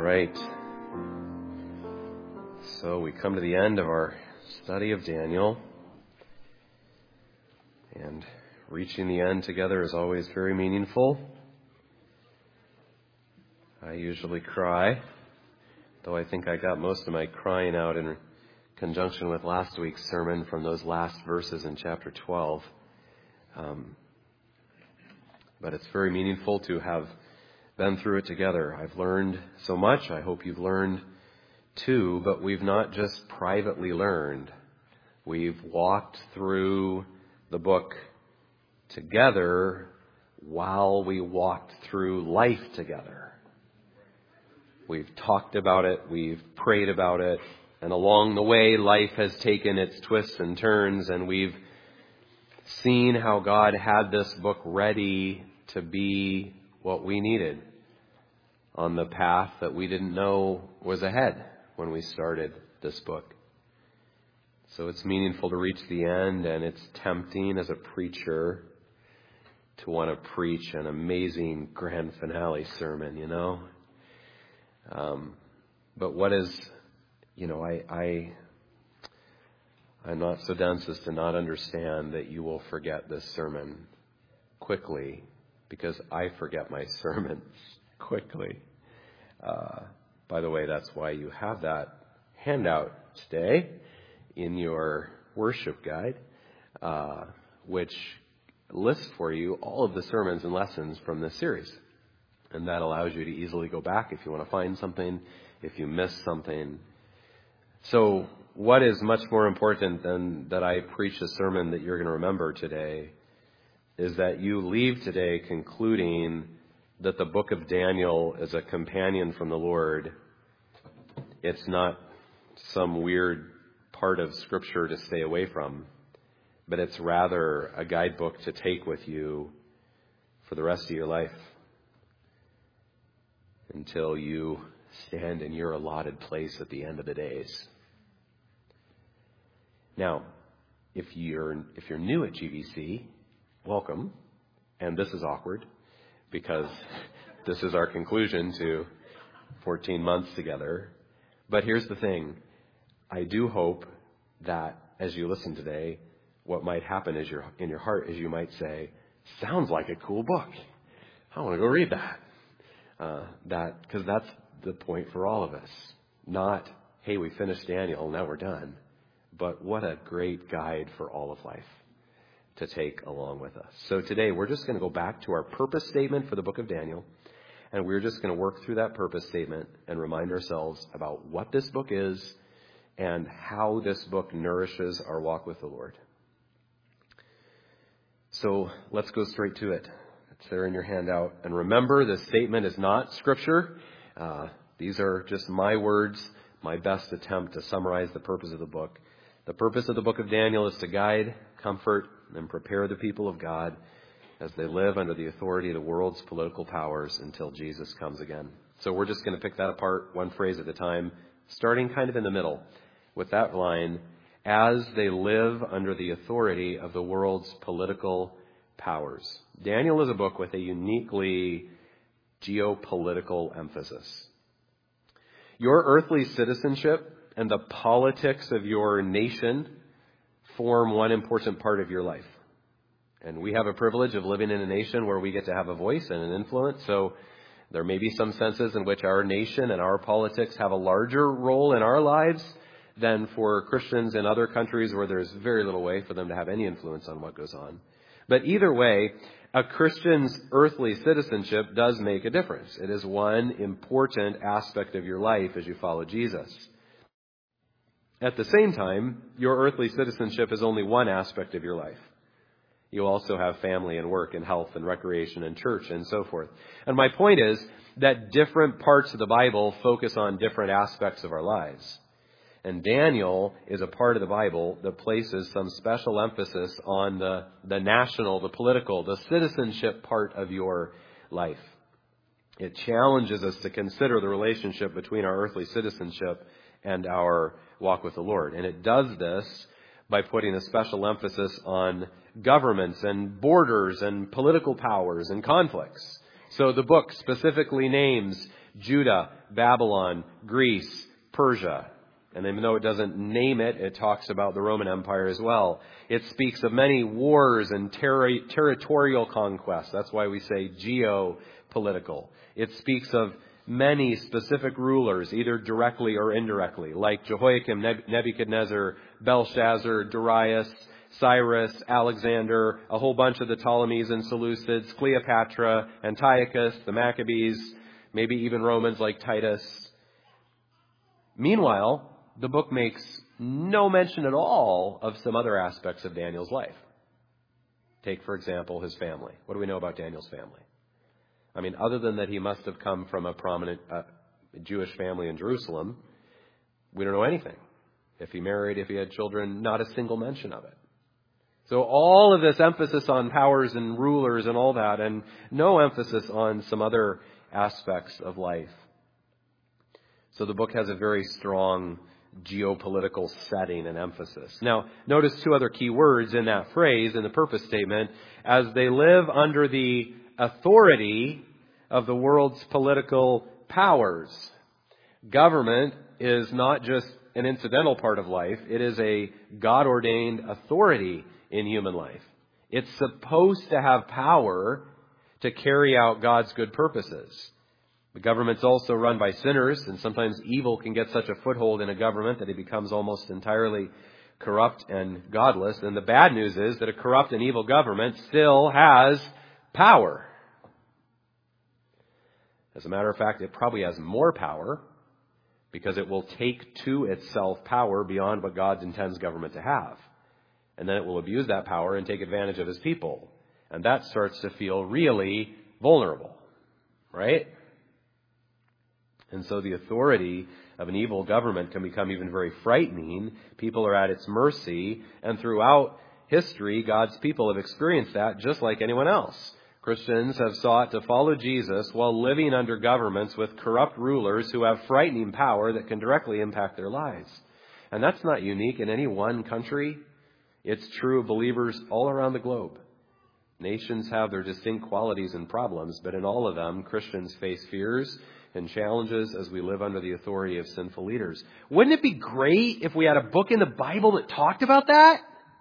right. So we come to the end of our study of Daniel. And reaching the end together is always very meaningful. I usually cry, though I think I got most of my crying out in conjunction with last week's sermon from those last verses in chapter 12. But it's very meaningful to have been through it together. I've learned so much. I hope you've learned too, but we've not just privately learned. We've walked through the book together while we walked through life together. We've talked about it, we've prayed about it, and along the way life has taken its twists and turns, and we've seen how God had this book ready to be what we needed on the path that we didn't know was ahead when we started this book. So it's meaningful to reach the end, and it's tempting as a preacher to want to preach an amazing grand finale sermon, you know. But what is, I'm not so dense as to not understand that you will forget this sermon quickly, because I forget my sermons quickly. By the way, that's why you have that handout today in your worship guide, which lists for you all of the sermons and lessons from this series. And that allows you to easily go back if you want to find something, if you miss something. So what is much more important than that I preach a sermon that you're going to remember today is that you leave today concluding that the book of Daniel is a companion from the Lord. It's not some weird part of Scripture to stay away from, but it's rather a guidebook to take with you for the rest of your life until you stand in your allotted place at the end of the days. Now, if you're new at GBC, welcome. And this is awkward because this is our conclusion to 14 months together. But here's the thing. I do hope that as you listen today, what might happen is in your heart is you might say, sounds like a cool book. I want to go read that. Because that's the point for all of us. Not, hey, we finished Daniel, now we're done. But what a great guide for all of life to take along with us. So today we're just going to go back to our purpose statement for the book of Daniel. And we're just going to work through that purpose statement and remind ourselves about what this book is and how this book nourishes our walk with the Lord. So let's go straight to it. It's there in your handout. And remember, this statement is not Scripture. These are just my words, my best attempt to summarize the purpose of the book. The purpose of the book of Daniel is to guide, comfort, and prepare the people of God as they live under the authority of the world's political powers until Jesus comes again. So we're just going to pick that apart one phrase at a time, starting kind of in the middle with that line, as they live under the authority of the world's political powers. Daniel is a book with a uniquely geopolitical emphasis. Your earthly citizenship and the politics of your nation form one important part of your life. And we have a privilege of living in a nation where we get to have a voice and an influence. So there may be some senses in which our nation and our politics have a larger role in our lives than for Christians in other countries where there's very little way for them to have any influence on what goes on. But either way, a Christian's earthly citizenship does make a difference. It is one important aspect of your life as you follow Jesus. At the same time, your earthly citizenship is only one aspect of your life. You also have family and work and health and recreation and church and so forth. And my point is that different parts of the Bible focus on different aspects of our lives. And Daniel is a part of the Bible that places some special emphasis on the national, the political, the citizenship part of your life. It challenges us to consider the relationship between our earthly citizenship and our walk with the Lord. And it does this by putting a special emphasis on governments and borders and political powers and conflicts. So the book specifically names Judah, Babylon, Greece, Persia. And even though it doesn't name it, it talks about the Roman Empire as well. It speaks of many wars and territorial conquests. That's why we say geopolitical. It speaks of many specific rulers, either directly or indirectly, like Jehoiakim, Nebuchadnezzar, Belshazzar, Darius, Cyrus, Alexander, a whole bunch of the Ptolemies and Seleucids, Cleopatra, Antiochus, the Maccabees, maybe even Romans like Titus. Meanwhile, the book makes no mention at all of some other aspects of Daniel's life. Take, for example, his family. What do we know about Daniel's family? I mean, other than that he must have come from a prominent Jewish family in Jerusalem, we don't know anything. If he married, if he had children, not a single mention of it. So all of this emphasis on powers and rulers and all that, and no emphasis on some other aspects of life. So the book has a very strong geopolitical setting and emphasis. Now, notice two other key words in that phrase in the purpose statement. As they live under the authority of the world's political powers. Government is not just an incidental part of life. It is a God-ordained authority in human life. It's supposed to have power to carry out God's good purposes. The government's also run by sinners, and sometimes evil can get such a foothold in a government that it becomes almost entirely corrupt and godless. And the bad news is that a corrupt and evil government still has power. As a matter of fact, it probably has more power because it will take to itself power beyond what God intends government to have. And then it will abuse that power and take advantage of his people. And that starts to feel really vulnerable, right? And so the authority of an evil government can become even very frightening. People are at its mercy. And throughout history, God's people have experienced that just like anyone else. Christians have sought to follow Jesus while living under governments with corrupt rulers who have frightening power that can directly impact their lives. And that's not unique in any one country. It's true of believers all around the globe. Nations have their distinct qualities and problems, but in all of them, Christians face fears and challenges as we live under the authority of sinful leaders. Wouldn't it be great if we had a book in the Bible that talked about that?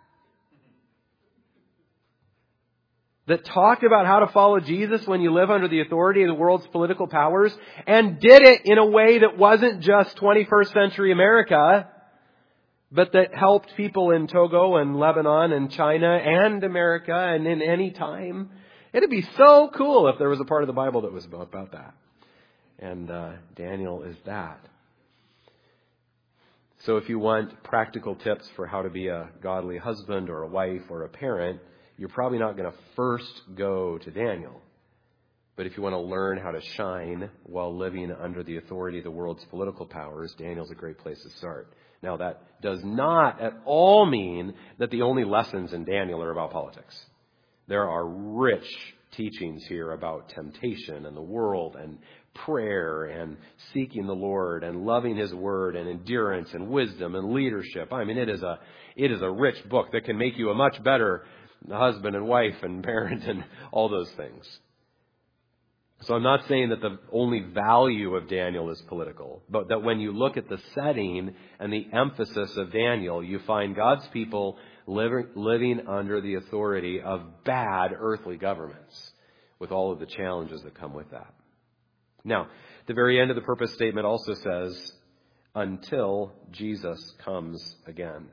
That talked about how to follow Jesus when you live under the authority of the world's political powers, and did it in a way that wasn't just 21st century America, but that helped people in Togo and Lebanon and China and America and in any time. It'd be so cool if there was a part of the Bible that was about that. And Daniel is that. So if you want practical tips for how to be a godly husband or a wife or a parent, you're probably not going to first go to Daniel. But if you want to learn how to shine while living under the authority of the world's political powers, Daniel's a great place to start. Now, that does not at all mean that the only lessons in Daniel are about politics. There are rich teachings here about temptation and the world and prayer and seeking the Lord and loving His Word and endurance and wisdom and leadership. I mean, it is a rich book that can make you a much better husband and wife and parent and all those things. So I'm not saying that the only value of Daniel is political, but that when you look at the setting and the emphasis of Daniel, you find God's people living under the authority of bad earthly governments with all of the challenges that come with that. Now, the very end of the purpose statement also says, until Jesus comes again.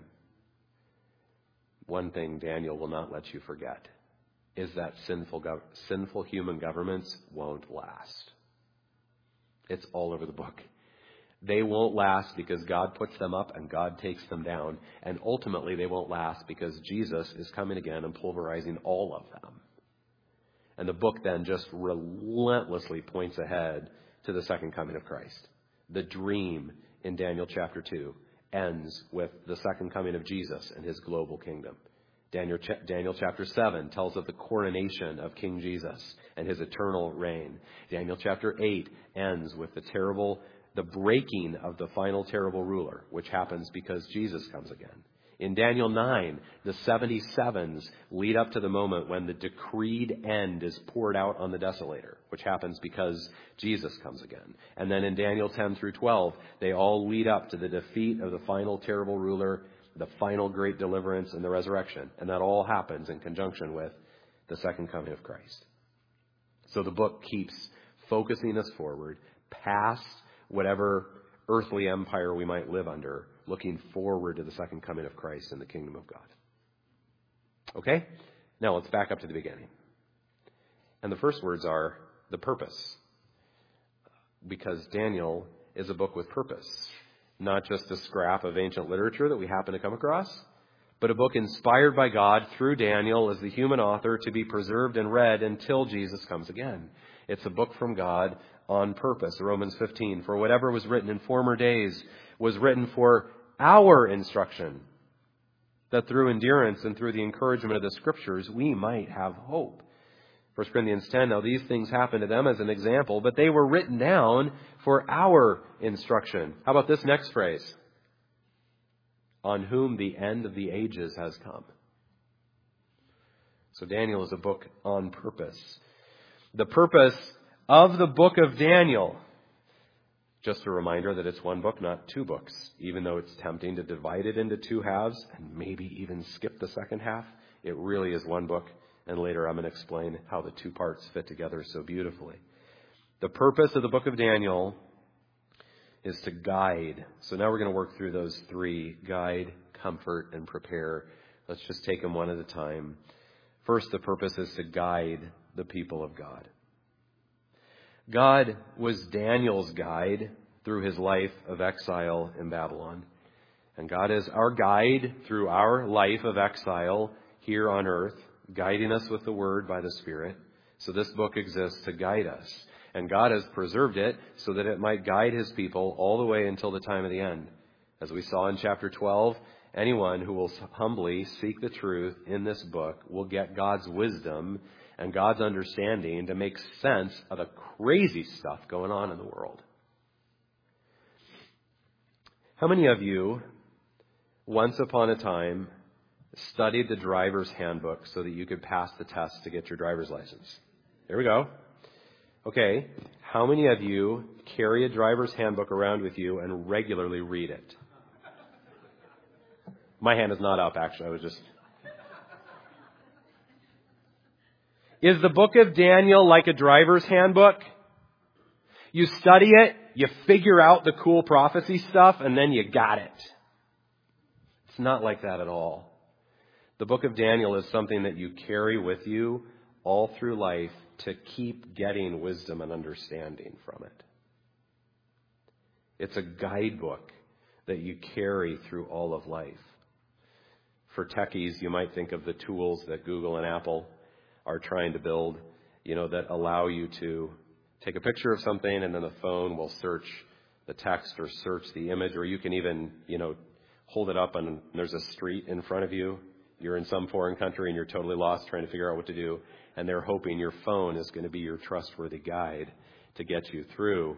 One thing Daniel will not let you forget is that sinful human governments won't last. It's all over the book. They won't last because God puts them up and God takes them down. And ultimately they won't last because Jesus is coming again and pulverizing all of them. And the book then just relentlessly points ahead to the second coming of Christ. The dream in Daniel chapter 2 ends with the second coming of Jesus and His global kingdom. Daniel chapter 7 tells of the coronation of King Jesus and His eternal reign. Daniel chapter 8 ends with the breaking of the final terrible ruler, which happens because Jesus comes again. In Daniel 9, the 77s lead up to the moment when the decreed end is poured out on the desolator, which happens because Jesus comes again. And then in Daniel 10 through 12, they all lead up to the defeat of the final terrible ruler, the final great deliverance, and the resurrection. And that all happens in conjunction with the second coming of Christ. So the book keeps focusing us forward past whatever earthly empire we might live under, looking forward to the second coming of Christ and the kingdom of God. Okay? Now let's back up to the beginning. And the first words are the purpose. Because Daniel is a book with purpose. Not just a scrap of ancient literature that we happen to come across, but a book inspired by God through Daniel as the human author to be preserved and read until Jesus comes again. It's a book from God on purpose. Romans 15, for whatever was written in former days was written for our instruction, that through endurance and through the encouragement of the Scriptures we might have hope. 1 Corinthians 10, now these things happened to them as an example, but they were written down for our instruction. How about this next phrase? On whom the end of the ages has come. So Daniel is a book on purpose. The purpose of the book of Daniel. Just a reminder that it's one book, not two books. Even though it's tempting to divide it into two halves and maybe even skip the second half, it really is one book. And later I'm going to explain how the two parts fit together so beautifully. The purpose of the book of Daniel is to guide. So now we're going to work through those three: guide, comfort, and prepare. Let's just take them one at a time. First, the purpose is to guide the people of God. God was Daniel's guide through his life of exile in Babylon. And God is our guide through our life of exile here on earth, guiding us with the Word by the Spirit. So this book exists to guide us. And God has preserved it so that it might guide his people all the way until the time of the end. As we saw in chapter 12, anyone who will humbly seek the truth in this book will get God's wisdom and God's understanding to make sense of the crazy stuff going on in the world. How many of you, once upon a time, studied the driver's handbook so that you could pass the test to get your driver's license? There we go. Okay, how many of you carry a driver's handbook around with you and regularly read it? My hand is not up, actually. Is the book of Daniel like a driver's handbook? You study it, you figure out the cool prophecy stuff, and then you got it. It's not like that at all. The book of Daniel is something that you carry with you all through life to keep getting wisdom and understanding from it. It's a guidebook that you carry through all of life. For techies, you might think of the tools that Google and Apple are trying to build, that allow you to take a picture of something and then the phone will search the text or search the image, or you can even, hold it up and there's a street in front of you. You're in some foreign country and you're totally lost trying to figure out what to do. And they're hoping your phone is going to be your trustworthy guide to get you through.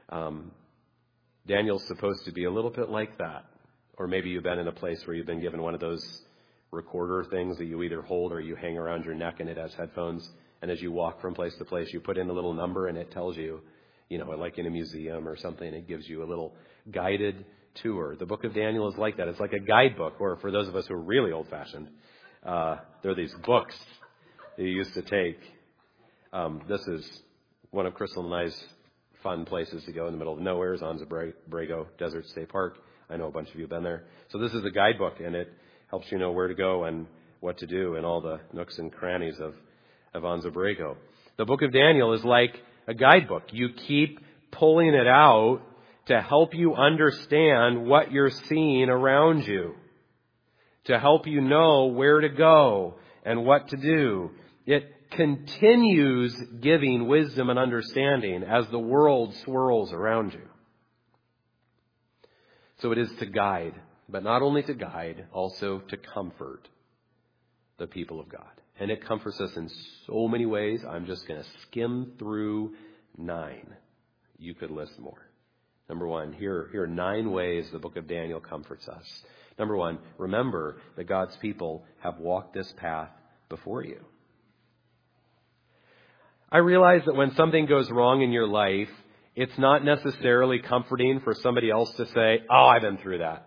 Daniel's supposed to be a little bit like that. Or maybe you've been in a place where you've been given one of those recorder things that you either hold or you hang around your neck and it has headphones. And as you walk from place to place, you put in a little number and it tells you, like in a museum or something, it gives you a little guided tour. The book of Daniel is like that. It's like a guidebook, or for those of us who are really old-fashioned, there are these books that you used to take. This is one of Crystal and I's fun places to go in the middle of nowhere, is Anza Borrego Desert State Park. I know a bunch of you have been there. So this is a guidebook, and it helps you know where to go and what to do in all the nooks and crannies of Anza Borrego. The book of Daniel is like a guidebook. You keep pulling it out to help you understand what you're seeing around you, to help you know where to go and what to do. It continues giving wisdom and understanding as the world swirls around you. So it is to guide, but not only to guide, also to comfort the people of God. And it comforts us in so many ways. I'm just going to skim through 9. You could list more. Number one, here are 9 ways the book of Daniel comforts us. Number one, remember that God's people have walked this path before you. I realize that when something goes wrong in your life, it's not necessarily comforting for somebody else to say, oh, I've been through that.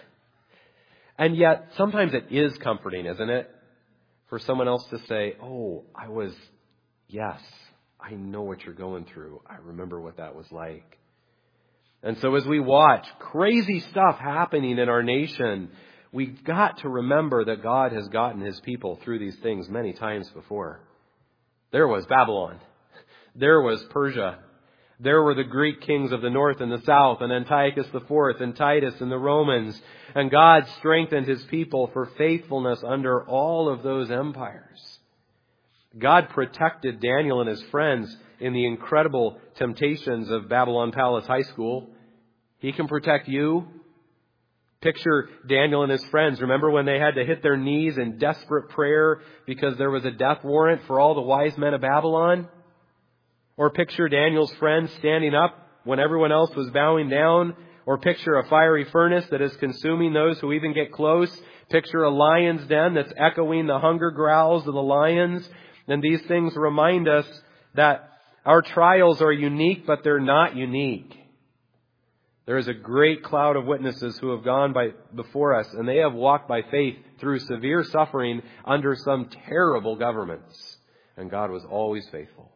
And yet, sometimes it is comforting, isn't it? For someone else to say, oh, yes, I know what you're going through. I remember what that was like. And so as we watch crazy stuff happening in our nation, we've got to remember that God has gotten his people through these things many times before. There was Babylon. There was Persia. There were the Greek kings of the north and the south, and Antiochus IV and Titus and the Romans. And God strengthened his people for faithfulness under all of those empires. God protected Daniel and his friends in the incredible temptations of Babylon Palace High School. He can protect you. Picture Daniel and his friends. Remember when they had to hit their knees in desperate prayer because there was a death warrant for all the wise men of Babylon? Or picture Daniel's friends standing up when everyone else was bowing down. Or picture a fiery furnace that is consuming those who even get close. Picture a lion's den that's echoing the hunger growls of the lions. And these things remind us that our trials are unique, but they're not unique. There is a great cloud of witnesses who have gone before us, and they have walked by faith through severe suffering under some terrible governments. And God was always faithful.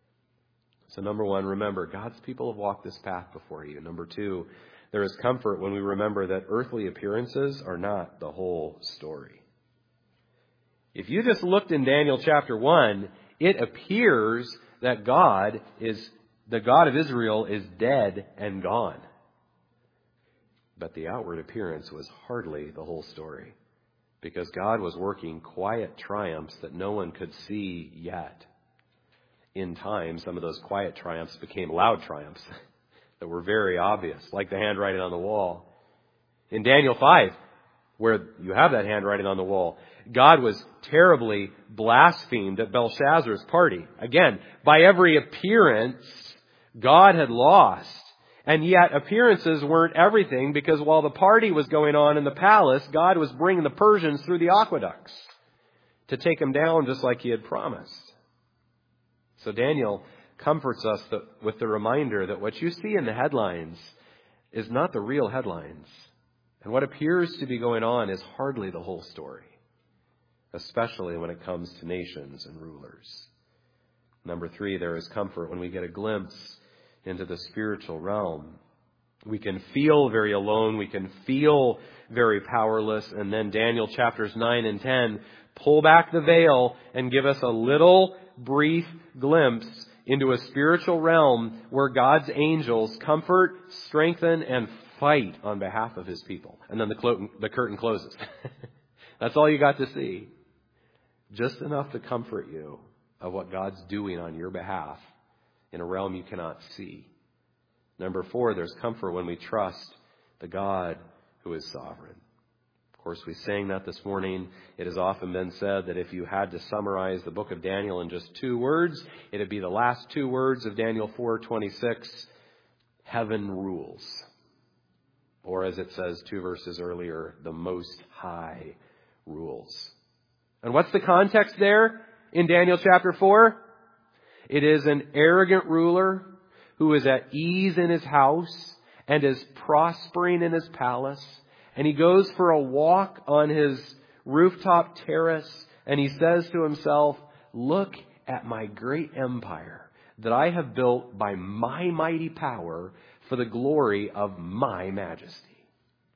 So number one, remember, God's people have walked this path before you. Number two, there is comfort when we remember that earthly appearances are not the whole story. If you just looked in Daniel chapter 1, it appears that the God of Israel is dead and gone. But the outward appearance was hardly the whole story, because God was working quiet triumphs that no one could see yet. In time, some of those quiet triumphs became loud triumphs that were very obvious, like the handwriting on the wall. In Daniel 5, where you have that handwriting on the wall, God was terribly blasphemed at Belshazzar's party. Again, by every appearance, God had lost. And yet appearances weren't everything, because while the party was going on in the palace, God was bringing the Persians through the aqueducts to take them down just like he had promised. So Daniel comforts us with the reminder that what you see in the headlines is not the real headlines. And what appears to be going on is hardly the whole story, especially when it comes to nations and rulers. Number three, there is comfort when we get a glimpse into the spiritual realm. We can feel very alone. We can feel very powerless. And then Daniel chapters 9 and 10 pull back the veil and give us a little brief glimpse into a spiritual realm where God's angels comfort, strengthen, and fight on behalf of his people. And then the curtain closes. That's all you got to see. Just enough to comfort you of what God's doing on your behalf in a realm you cannot see. Number four, there's comfort when we trust the God who is sovereign. Of course, we sang that this morning. It has often been said that if you had to summarize the book of Daniel in just 2 words, it would be the last 2 words of Daniel 4:26, heaven rules. Or as it says 2 verses earlier, the Most High rules. And what's the context there in Daniel chapter 4? It is an arrogant ruler who is at ease in his house and is prospering in his palace. And he goes for a walk on his rooftop terrace and he says to himself, look at my great empire that I have built by my mighty power for the glory of my majesty.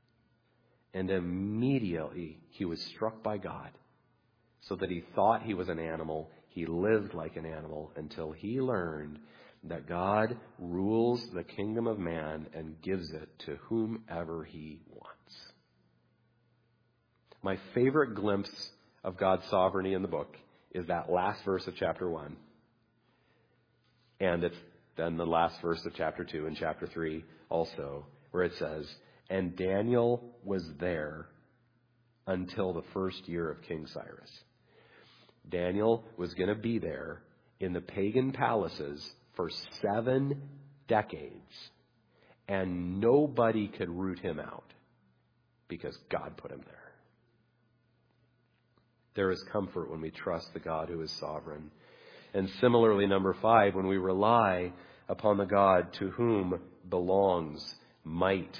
And immediately he was struck by God, so that he thought he was an animal. He lived like an animal until he learned that God rules the kingdom of man and gives it to whomever he wants. My favorite glimpse of God's sovereignty in the book is that last verse of chapter 1. And it's then the last verse of chapter 2 and chapter 3 also, where it says, and Daniel was there until the first year of King Cyrus. Daniel was going to be there in the pagan palaces for 7 decades. and nobody could root him out because God put him there. There is comfort when we trust the God who is sovereign. And similarly, number 5, when we rely upon the God to whom belongs might.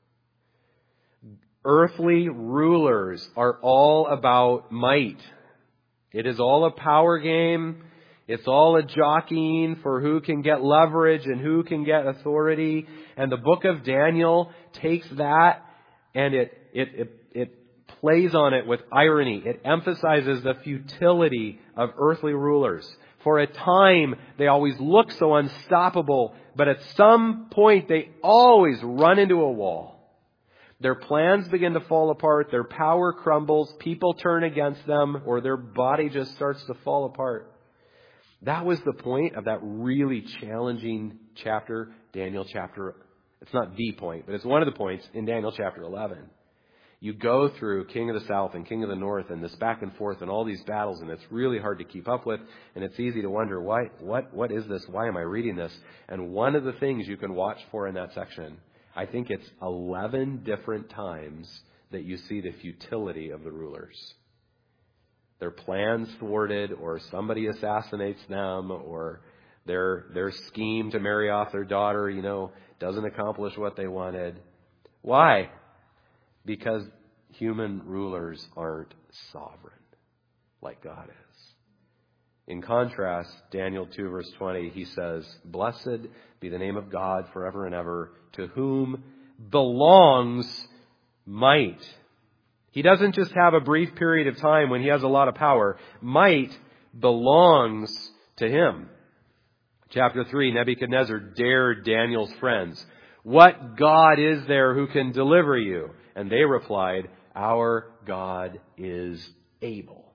Earthly rulers are all about might. It is all a power game. It's all a jockeying for who can get leverage and who can get authority. And the book of Daniel takes that and it plays on it with irony. It emphasizes the futility of earthly rulers. For a time, they always look so unstoppable, but at some point, they always run into a wall. Their plans begin to fall apart, their power crumbles, people turn against them, or their body just starts to fall apart. That was the point of that really challenging chapter, Daniel chapter. It's not the point, but it's one of the points in Daniel chapter 11. You go through King of the South and King of the North and this back and forth and all these battles, and it's really hard to keep up with, and it's easy to wonder, what is this? Why am I reading this? And one of the things you can watch for in that section, I think it's 11 different times that you see the futility of the rulers. Their plans thwarted, or somebody assassinates them, or their scheme to marry off their daughter, doesn't accomplish what they wanted. Why? Because human rulers aren't sovereign like God is. In contrast, Daniel 2 verse 20, he says, "Blessed be the name of God forever and ever, to whom belongs might." He doesn't just have a brief period of time when he has a lot of power. Might belongs to him. Chapter 3, Nebuchadnezzar dared Daniel's friends. "What God is there who can deliver you?" And they replied, "Our God is able."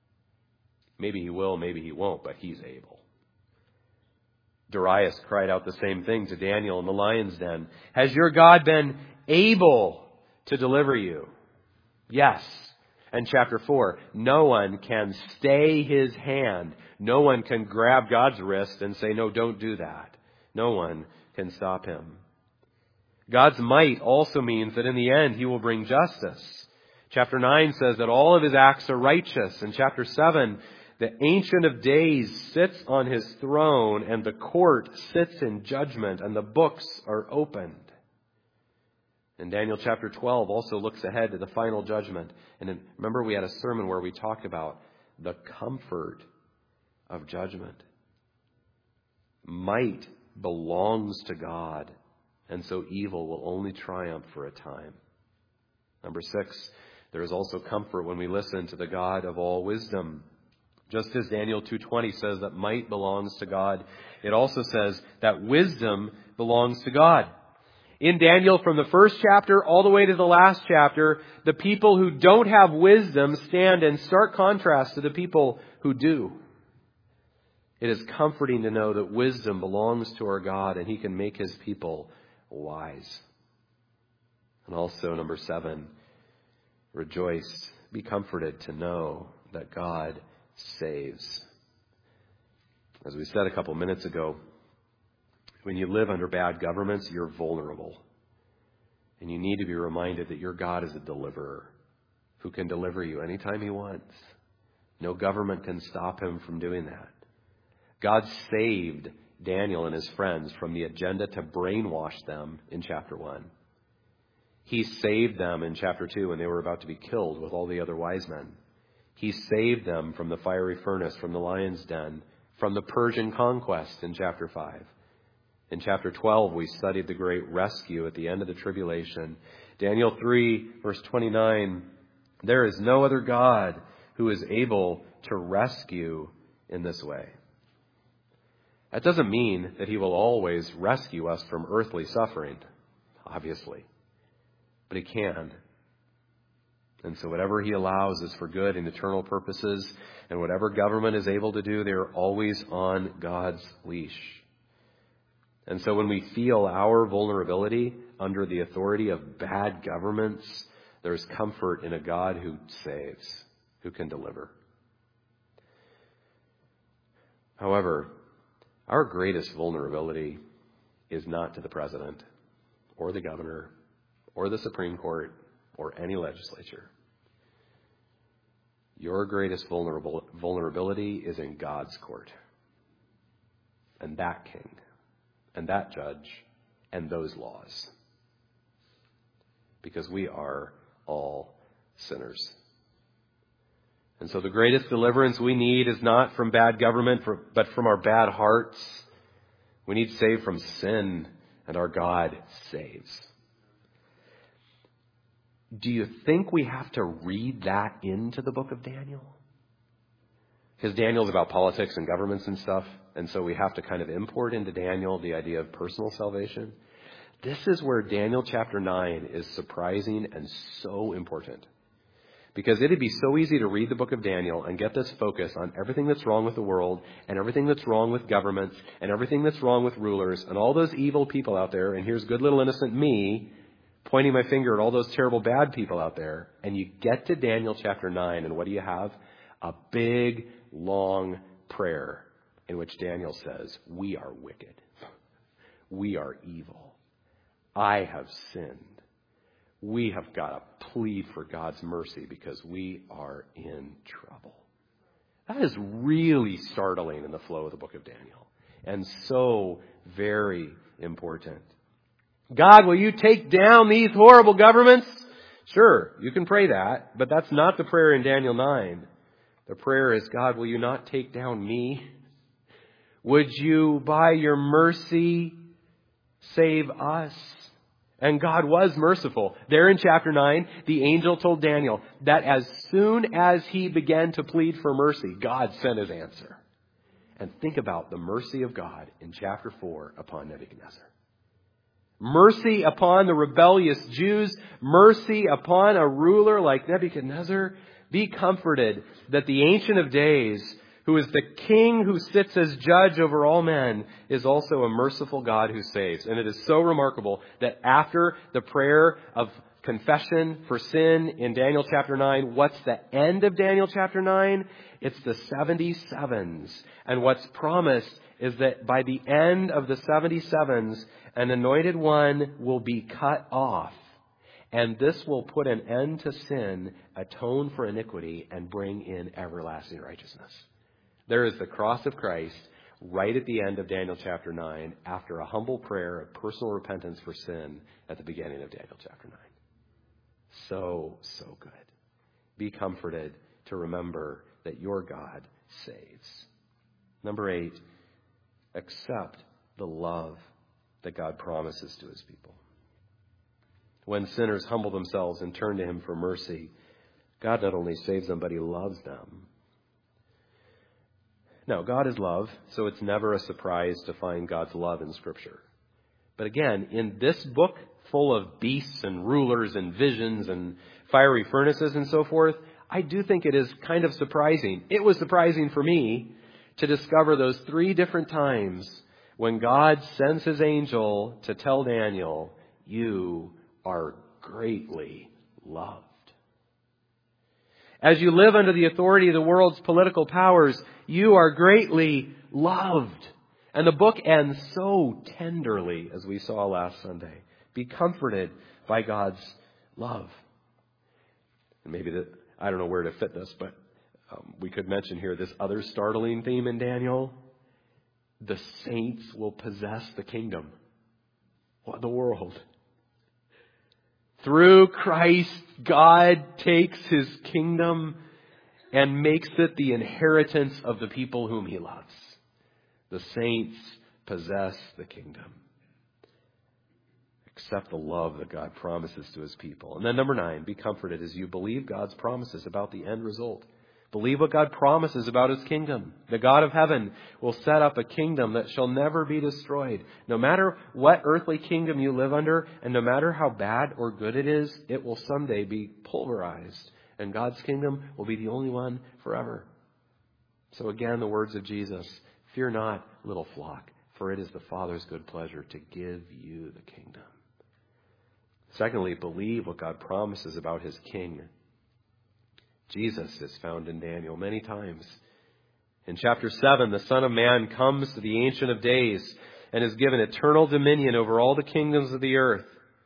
Maybe he will, maybe he won't, but he's able. Darius cried out the same thing to Daniel in the lion's den. "Has your God been able to deliver you?" Yes. And chapter 4, no one can stay his hand. No one can grab God's wrist and say, "No, don't do that." No one can stop him. God's might also means that in the end, he will bring justice. Chapter 9 says that all of his acts are righteous. In chapter 7, the Ancient of Days sits on his throne, and the court sits in judgment, and the books are opened. And Daniel chapter 12 also looks ahead to the final judgment. And remember, we had a sermon where we talked about the comfort of judgment. Might belongs to God. And so evil will only triumph for a time. Number 6, there is also comfort when we listen to the God of all wisdom. Just as Daniel 2:20 says that might belongs to God, it also says that wisdom belongs to God. In Daniel, from the first chapter all the way to the last chapter, the people who don't have wisdom stand in stark contrast to the people who do. It is comforting to know that wisdom belongs to our God and he can make his people wise. And also, number 7, rejoice, be comforted to know that God saves. As we said a couple minutes ago, when you live under bad governments, you're vulnerable. And you need to be reminded that your God is a deliverer who can deliver you anytime he wants. No government can stop him from doing that. God saved Daniel and his friends from the agenda to brainwash them in chapter 1. He saved them in chapter 2 when they were about to be killed with all the other wise men. He saved them from the fiery furnace, from the lion's den, from the Persian conquest in chapter 5. In chapter 12, we studied the great rescue at the end of the tribulation. Daniel 3, verse 29, there is no other God who is able to rescue in this way. That doesn't mean that he will always rescue us from earthly suffering, obviously. But he can. And so whatever he allows is for good and eternal purposes. And whatever government is able to do, they are always on God's leash. And so when we feel our vulnerability under the authority of bad governments, there's comfort in a God who saves, who can deliver. However, our greatest vulnerability is not to the president. or the governor or the Supreme Court or any legislature. Your greatest vulnerability is in God's court. And that king, and that judge, and those laws. Because we are all sinners. And so the greatest deliverance we need is not from bad government, but from our bad hearts. We need saved from sin, and our God saves. Do you think we have to read that into the book of Daniel? Because Daniel's about politics and governments and stuff, and so we have to kind of import into Daniel the idea of personal salvation. This is where Daniel chapter 9 is surprising and so important. Because it'd be so easy to read the book of Daniel and get this focus on everything that's wrong with the world and everything that's wrong with governments and everything that's wrong with rulers and all those evil people out there. And here's good little innocent me pointing my finger at all those terrible bad people out there. And you get to Daniel chapter 9, and what do you have? A big, long prayer in which Daniel says, we are wicked. We are evil. I have sinned. We have got to plead for God's mercy because we are in trouble. That is really startling in the flow of the book of Daniel, and so very important. God, will you take down these horrible governments? Sure, you can pray that, but that's not the prayer in Daniel 9. The prayer is, God, will you not take down me? Would you, by your mercy, save us? And God was merciful. There in chapter 9, the angel told Daniel that as soon as he began to plead for mercy, God sent his answer. And think about the mercy of God in chapter 4 upon Nebuchadnezzar. Mercy upon the rebellious Jews. Mercy upon a ruler like Nebuchadnezzar. Be comforted that the Ancient of Days, who is the King who sits as judge over all men, is also a merciful God who saves. And it is so remarkable that after the prayer of confession for sin in Daniel chapter 9, what's the end of Daniel chapter 9? It's the 77s. And what's promised is that by the end of the 77s, an anointed one will be cut off. And this will put an end to sin, atone for iniquity, and bring in everlasting righteousness. There is the cross of Christ right at the end of Daniel chapter 9 after a humble prayer of personal repentance for sin at the beginning of Daniel chapter 9. So good. Be comforted to remember that your God saves. Number 8, accept the love that God promises to his people. When sinners humble themselves and turn to him for mercy, God not only saves them, but he loves them. Now, God is love, so it's never a surprise to find God's love in Scripture. But again, in this book full of beasts and rulers and visions and fiery furnaces and so forth, I do think it is kind of surprising. It was surprising for me to discover those 3 different times when God sends his angel to tell Daniel, you are greatly loved. As you live under the authority of the world's political powers, you are greatly loved. And the book ends so tenderly, as we saw last Sunday. Be comforted by God's love. And maybe I don't know where to fit this, but we could mention here this other startling theme in Daniel. The saints will possess the kingdom. What in the world? Through Christ, God takes his kingdom and makes it the inheritance of the people whom he loves. The saints possess the kingdom. Accept the love that God promises to his people. And then number 9, be comforted as you believe God's promises about the end result. Believe what God promises about his kingdom. The God of heaven will set up a kingdom that shall never be destroyed. No matter what earthly kingdom you live under, and no matter how bad or good it is, it will someday be pulverized. And God's kingdom will be the only one forever. So again, the words of Jesus, fear not, little flock, for it is the Father's good pleasure to give you the kingdom. Secondly, believe what God promises about his king. Jesus is found in Daniel many times. In chapter 7, the Son of Man comes to the Ancient of Days and is given eternal dominion over all the kingdoms of the earth.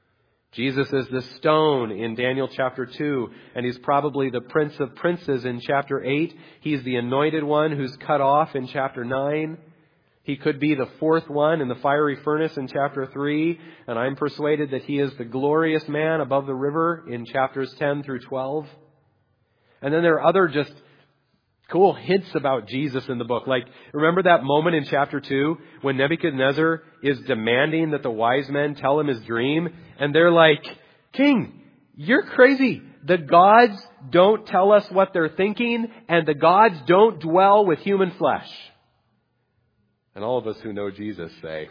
Jesus is the stone in Daniel chapter 2, and he's probably the Prince of Princes in chapter 8. He's the anointed one who's cut off in chapter 9. He could be the fourth one in the fiery furnace in chapter 3, and I'm persuaded that he is the glorious man above the river in chapters 10 through 12. And then there are other just cool hints about Jesus in the book. Like, remember that moment in chapter 2 when Nebuchadnezzar is demanding that the wise men tell him his dream? And they're like, King, you're crazy. The gods don't tell us what they're thinking, and the gods don't dwell with human flesh. And all of us who know Jesus say,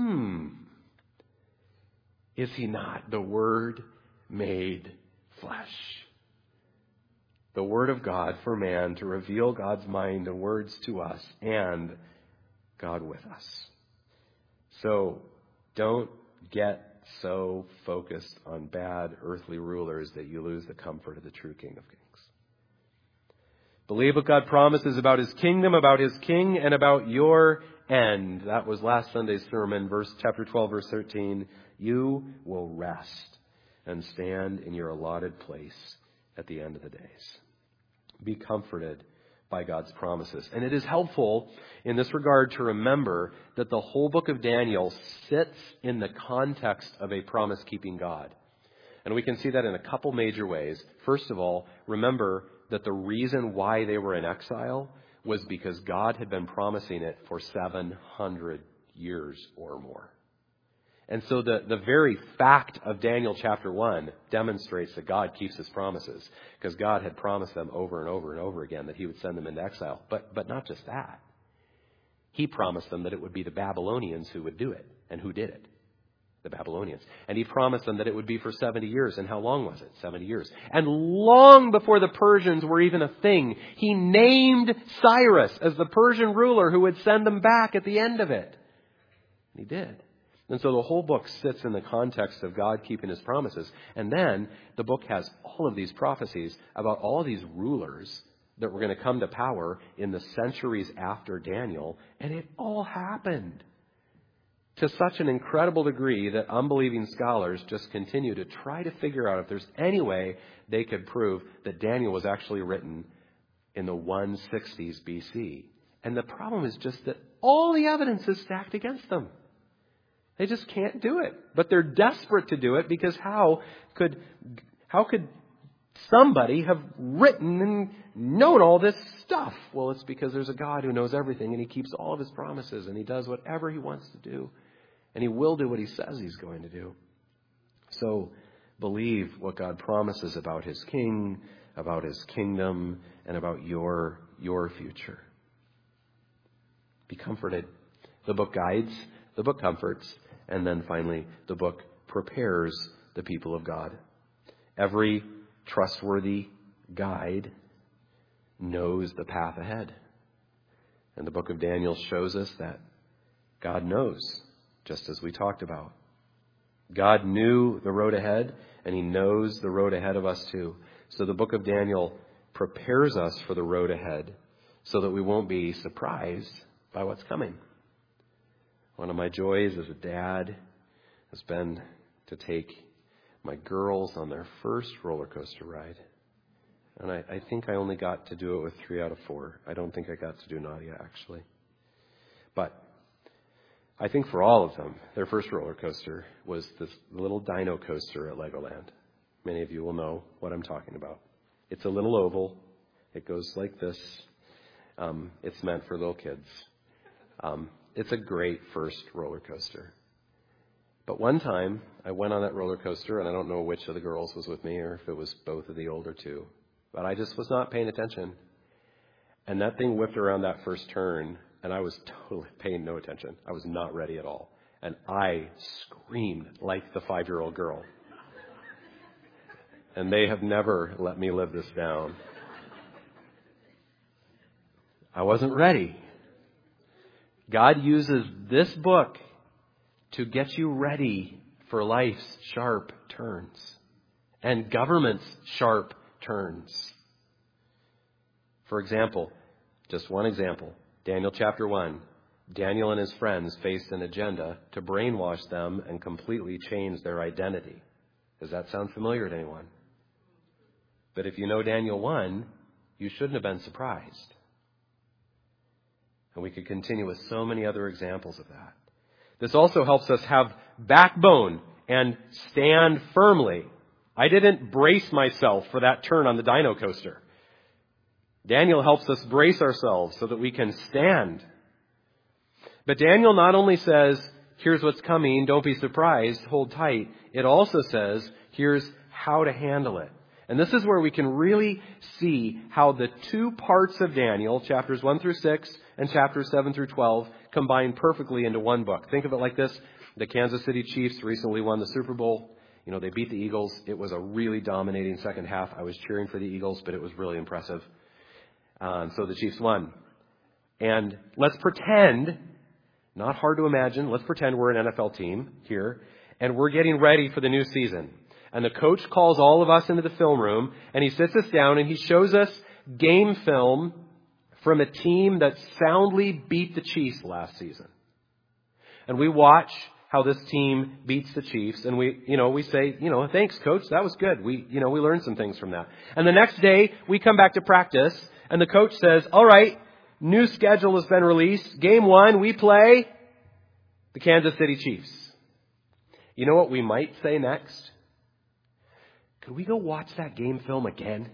is he not the Word made flesh? The Word of God for man to reveal God's mind and words to us and God with us. So don't get so focused on bad earthly rulers that you lose the comfort of the true King of Kings. Believe what God promises about His kingdom, about His King, and about your end. That was last Sunday's sermon, chapter 12, verse 13. You will rest and stand in your allotted place at the end of the days. Be comforted by God's promises. And it is helpful in this regard to remember that the whole book of Daniel sits in the context of a promise-keeping God. And we can see that in a couple major ways. First of all, remember that the reason why they were in exile was because God had been promising it for 700 years or more. And so the very fact of Daniel chapter 1 demonstrates that God keeps His promises, because God had promised them over and over and over again that He would send them into exile. But not just that. He promised them that it would be the Babylonians who would do it. And who did it? The Babylonians. And He promised them that it would be for 70 years. And how long was it? 70 years. And long before the Persians were even a thing, He named Cyrus as the Persian ruler who would send them back at the end of it. And He did. And so the whole book sits in the context of God keeping His promises. And then the book has all of these prophecies about all these rulers that were going to come to power in the centuries after Daniel. And it all happened to such an incredible degree that unbelieving scholars just continue to try to figure out if there's any way they could prove that Daniel was actually written in the 160s BC. And the problem is just that all the evidence is stacked against them. They just can't do it. But they're desperate to do it, because how could somebody have written and known all this stuff? Well, it's because there's a God who knows everything, and He keeps all of His promises, and He does whatever He wants to do. And He will do what He says He's going to do. So believe what God promises about His King, about His kingdom, and about your future. Be comforted. The book guides, the book comforts, and then finally, the book prepares the people of God. Every trustworthy guide knows the path ahead. And the book of Daniel shows us that God knows, just as we talked about. God knew the road ahead, and He knows the road ahead of us too. So the book of Daniel prepares us for the road ahead so that we won't be surprised by what's coming. One of my joys as a dad has been to take my girls on their first roller coaster ride. And I think I only got to do it with 3 out of 4. I don't think I got to do Nadia, actually. But I think for all of them, their first roller coaster was this little dino coaster at Legoland. Many of you will know what I'm talking about. It's a little oval. It goes like this. It's meant for little kids. It's a great first roller coaster. But one time, I went on that roller coaster, and I don't know which of the girls was with me or if it was both of the older two. But I just was not paying attention. And that thing whipped around that first turn, and I was totally paying no attention. I was not ready at all. And I screamed like the 5-year-old girl. And they have never let me live this down. I wasn't ready. God uses this book to get you ready for life's sharp turns and government's sharp turns. For example, just one example, Daniel chapter 1. Daniel and his friends faced an agenda to brainwash them and completely change their identity Does that sound familiar to anyone? But if you know Daniel 1, you shouldn't have been surprised. And we could continue with so many other examples of that. This also helps us have backbone and stand firmly. I didn't brace myself for that turn on the Dino coaster. Daniel helps us brace ourselves so that we can stand. But Daniel not only says, here's what's coming, don't be surprised, hold tight. It also says, here's how to handle it. And this is where we can really see how the two parts of Daniel, chapters 1 through 6 and chapters 7 through 12, combine perfectly into one book. Think of it like this. The Kansas City Chiefs recently won the Super Bowl. They beat the Eagles. It was a really dominating second half. I was cheering for the Eagles, but it was really impressive. So the Chiefs won. And let's pretend, not hard to imagine, let's pretend we're an NFL team here, and we're getting ready for the new season. And the coach calls all of us into the film room, and he sits us down, and he shows us game film from a team that soundly beat the Chiefs last season. And we watch how this team beats the Chiefs, and we say, thanks, coach, that was good. We learned some things from that. And the next day, we come back to practice, and the coach says, all right, new schedule has been released. Game 1, we play the Kansas City Chiefs. You know what we might say next? Could we go watch that game film again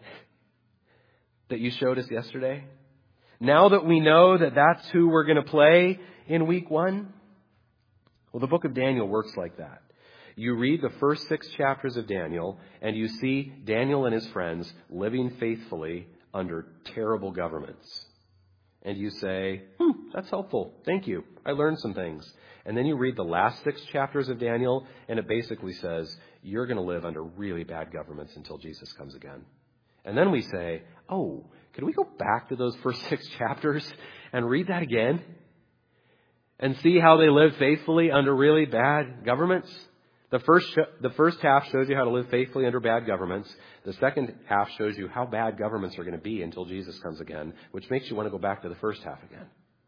that you showed us yesterday? Now that we know that that's who we're going to play in week 1? Well, the book of Daniel works like that. You read the first 6 chapters of Daniel, and you see Daniel and his friends living faithfully under terrible governments. And you say, that's helpful. Thank you. I learned some things. And then you read the last 6 chapters of Daniel, and it basically says, you're going to live under really bad governments until Jesus comes again. And then we say, could we go back to those first 6 chapters and read that again? And see how they live faithfully under really bad governments? The first half shows you how to live faithfully under bad governments. The second half shows you how bad governments are going to be until Jesus comes again, which makes you want to go back to the first half again.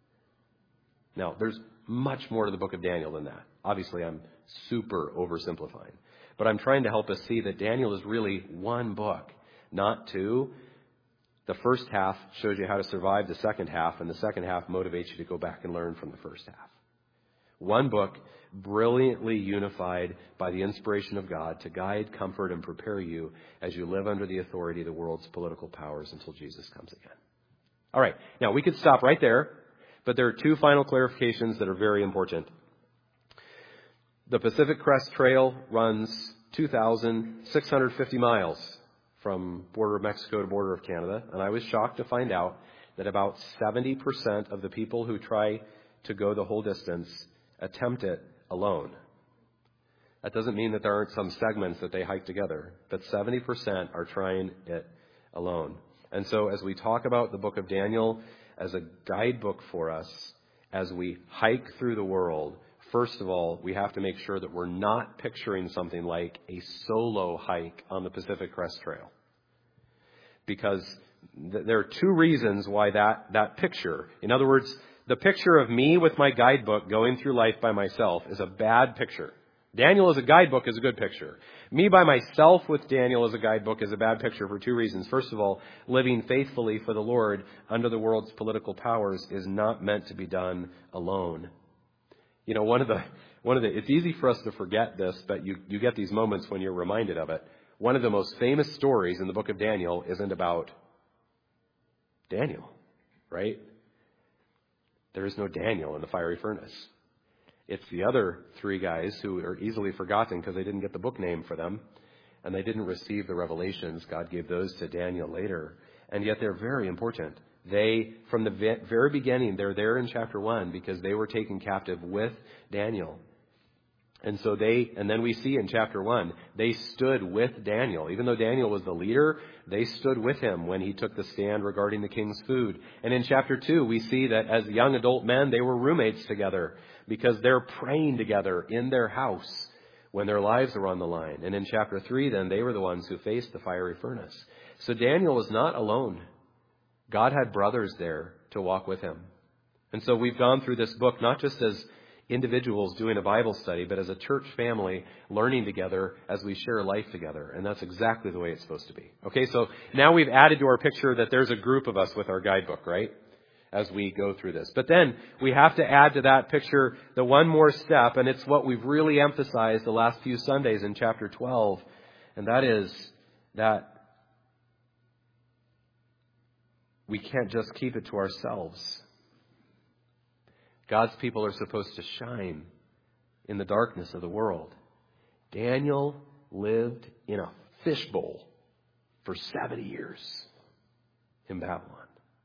Now, there's much more to the book of Daniel than that. Obviously, I'm super oversimplifying. But I'm trying to help us see that Daniel is really one book, not 2. The first half shows you how to survive the second half, and the second half motivates you to go back and learn from the first half. One book, brilliantly unified by the inspiration of God to guide, comfort, and prepare you as you live under the authority of the world's political powers until Jesus comes again. All right, now we could stop right there, but there are 2 final clarifications that are very important. The Pacific Crest Trail runs 2,650 miles from border of Mexico to border of Canada, and I was shocked to find out that about 70% of the people who try to go the whole distance attempt it alone. That doesn't mean that there aren't some segments that they hike together, but 70% are trying it alone. And so as we talk about the book of Daniel as a guidebook for us, as we hike through the world, first of all, we have to make sure that we're not picturing something like a solo hike on the Pacific Crest Trail. Because there are 2 reasons why that picture, in other words, the picture of me with my guidebook going through life by myself is a bad picture. Daniel as a guidebook is a good picture. Me by myself with Daniel as a guidebook is a bad picture for 2 reasons. First of all, living faithfully for the Lord under the world's political powers is not meant to be done alone. One of the it's easy for us to forget this, but you get these moments when you're reminded of it. One of the most famous stories in the book of Daniel isn't about Daniel, right? There is no Daniel in the fiery furnace. It's the other 3 guys who are easily forgotten because they didn't get the book name for them, and they didn't receive the revelations. God gave those to Daniel later, and yet they're very important. They, from the very beginning, they're there in chapter 1 because they were taken captive with Daniel. And then we see in chapter 1, they stood with Daniel. Even though Daniel was the leader, they stood with him when he took the stand regarding the king's food. And in chapter 2, we see that as young adult men, they were roommates together because they're praying together in their house when their lives are on the line. And in chapter 3, then, they were the ones who faced the fiery furnace. So Daniel was not alone. God had brothers there to walk with him. And so we've gone through this book not just as individuals doing a Bible study, but as a church family learning together as we share life together. And that's exactly the way it's supposed to be. Okay, so now we've added to our picture that there's a group of us with our guidebook, right? As we go through this. But then we have to add to that picture the one more step, and it's what we've really emphasized the last few Sundays in chapter 12, and that is that we can't just keep it to ourselves. God's people are supposed to shine in the darkness of the world. Daniel lived in a fishbowl for 70 years in Babylon.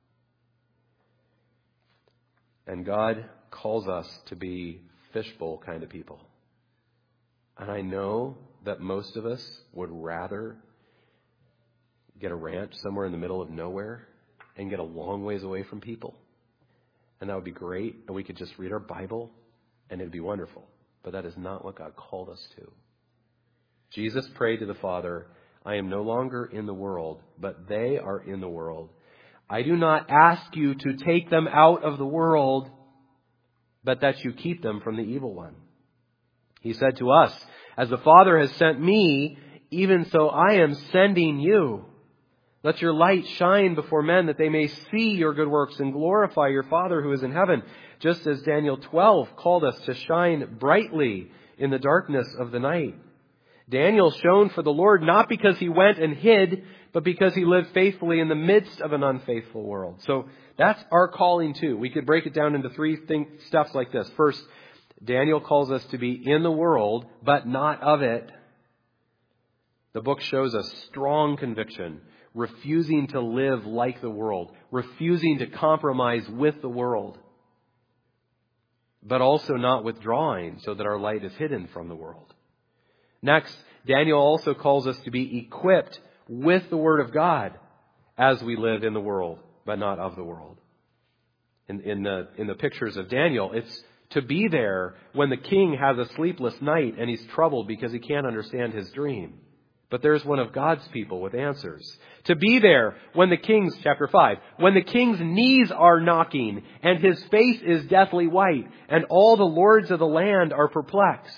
And God calls us to be fishbowl kind of people. And I know that most of us would rather get a ranch somewhere in the middle of nowhere and get a long ways away from people. And that would be great. And we could just read our Bible and it'd be wonderful. But that is not what God called us to. Jesus prayed to the Father, I am no longer in the world, but they are in the world. I do not ask you to take them out of the world, but that you keep them from the evil one. He said to us, as the Father has sent me, even so I am sending you. Let your light shine before men that they may see your good works and glorify your Father who is in heaven. Just as Daniel 12 called us to shine brightly in the darkness of the night. Daniel shone for the Lord not because he went and hid, but because he lived faithfully in the midst of an unfaithful world. So that's our calling too. We could break it down into three steps like this. First, Daniel calls us to be in the world, but not of it. The book shows a strong conviction, refusing to live like the world, refusing to compromise with the world, but also not withdrawing so that our light is hidden from the world. Next, Daniel also calls us to be equipped with the Word of God as we live in the world, but not of the world. In the pictures of Daniel, it's to be there when the king has a sleepless night and he's troubled because he can't understand his dream. But there's one of God's people with answers. To be there when the king's, chapter 5, when the king's knees are knocking and his face is deathly white and all the lords of the land are perplexed.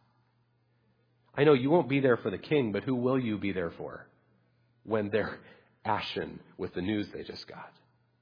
I know you won't be there for the king, but who will you be there for when they're ashen with the news they just got?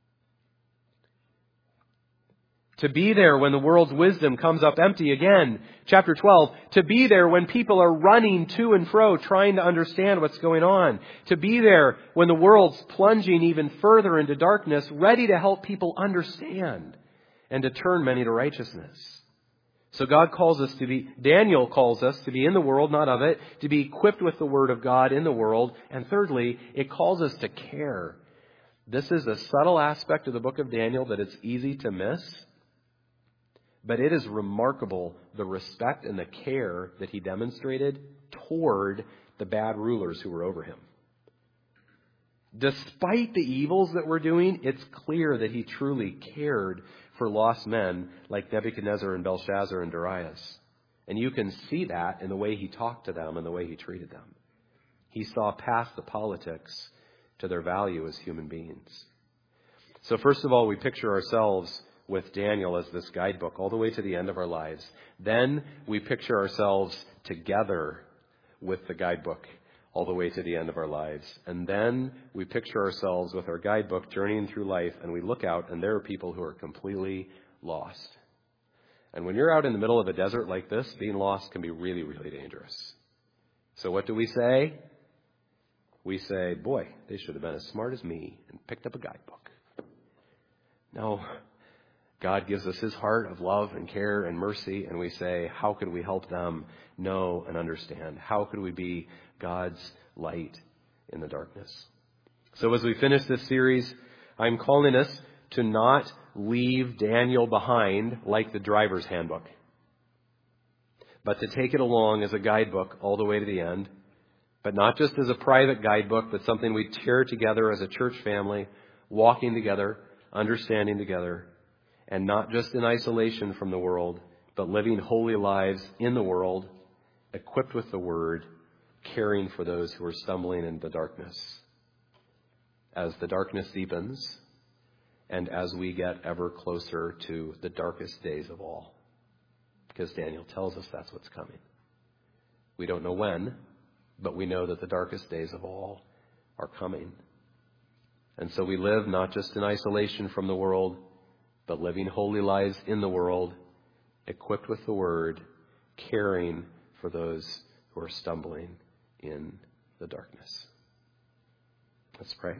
To be there when the world's wisdom comes up empty again. Chapter 12, to be there when people are running to and fro trying to understand what's going on. To be there when the world's plunging even further into darkness, ready to help people understand and to turn many to righteousness. So Daniel calls us to be in the world, not of it, to be equipped with the Word of God in the world. And thirdly, it calls us to care. This is a subtle aspect of the book of Daniel that it's easy to miss. But it is remarkable the respect and the care that he demonstrated toward the bad rulers who were over him. Despite the evils that we're doing, it's clear that he truly cared for lost men like Nebuchadnezzar and Belshazzar and Darius. And you can see that in the way he talked to them and the way he treated them. He saw past the politics to their value as human beings. So first of all, we picture ourselves with Daniel as this guidebook all the way to the end of our lives. Then we picture ourselves together with the guidebook all the way to the end of our lives. And then we picture ourselves with our guidebook journeying through life, and we look out and there are people who are completely lost. And when you're out in the middle of a desert like this, being lost can be really, really dangerous. So what do we say? We say, boy, they should have been as smart as me and picked up a guidebook. No. God gives us his heart of love and care and mercy, and we say, how could we help them know and understand? How could we be God's light in the darkness? So as we finish this series, I'm calling us to not leave Daniel behind like the driver's handbook, but to take it along as a guidebook all the way to the end, but not just as a private guidebook, but something we tear together as a church family, walking together, understanding together, and not just in isolation from the world, but living holy lives in the world, equipped with the Word, caring for those who are stumbling in the darkness. As the darkness deepens, and as we get ever closer to the darkest days of all. because Daniel tells us that's what's coming. We don't know when, but we know that the darkest days of all are coming. And so we live not just in isolation from the world, but living holy lives in the world, equipped with the word, caring for those who are stumbling in the darkness. Let's pray.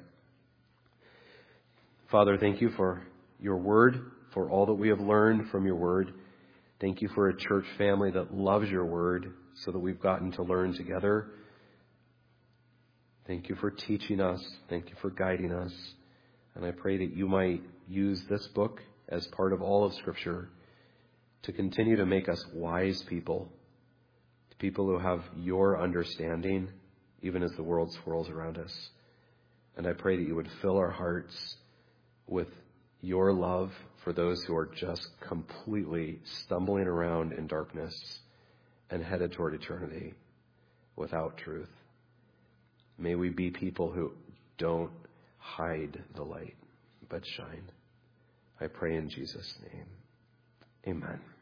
Father, thank you for your word, for all that we have learned from your word. Thank you for a church family that loves your word so that we've gotten to learn together. Thank you for teaching us. Thank you for guiding us. And I pray that you might use this book as part of all of Scripture to continue to make us wise people, people who have your understanding, even as the world swirls around us. And I pray that you would fill our hearts with your love for those who are just completely stumbling around in darkness and headed toward eternity without truth. May we be people who don't hide the light, but shine. I pray in Jesus' name. Amen.